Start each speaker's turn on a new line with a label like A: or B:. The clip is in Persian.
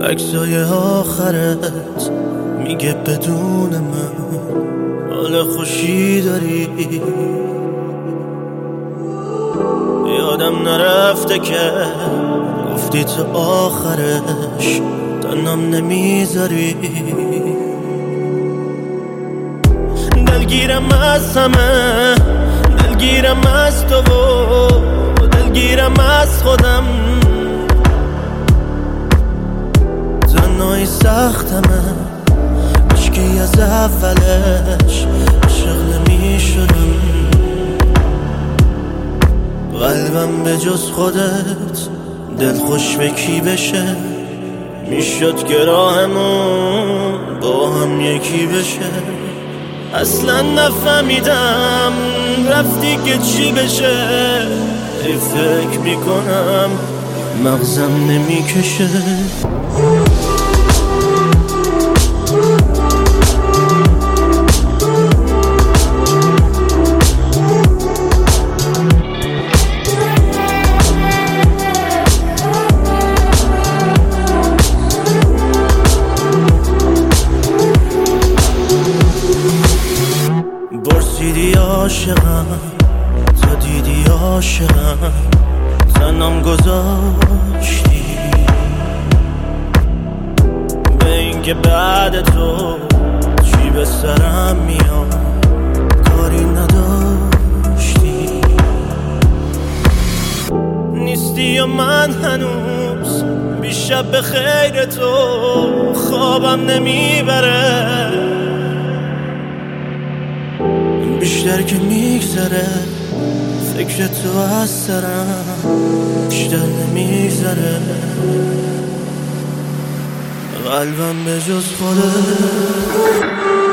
A: عکسای آخرت میگه بدون من حال خوشی داری. یادم نرفته که گفتی تو آخرش تنم نمیذاری. دلگیرم از همه، دلگیرم از تو و دلگیرم از خودم. تنهایی سختمه، عشقی از اولش عاشق نمیشدم. قلبم به جز خودت دل خوش به کی بشه، میشد که راهمون با هم یکی بشه. اصلا نفهمیدم رفتی که چی بشه. ای فکر میکنم مغزم نمیکشه. برسیدی عاشقم، تا دیدی عاشقم، تنم گذاشتی به این که بعد تو چی به سرم میاد کاری نداشتی. نیستی و من هنوز بیشب به خیر تو خوابم نمیبره. بیشتر که میگذره فکر تو از سرم بیشتر نمیگذره. قلبم به جز خودت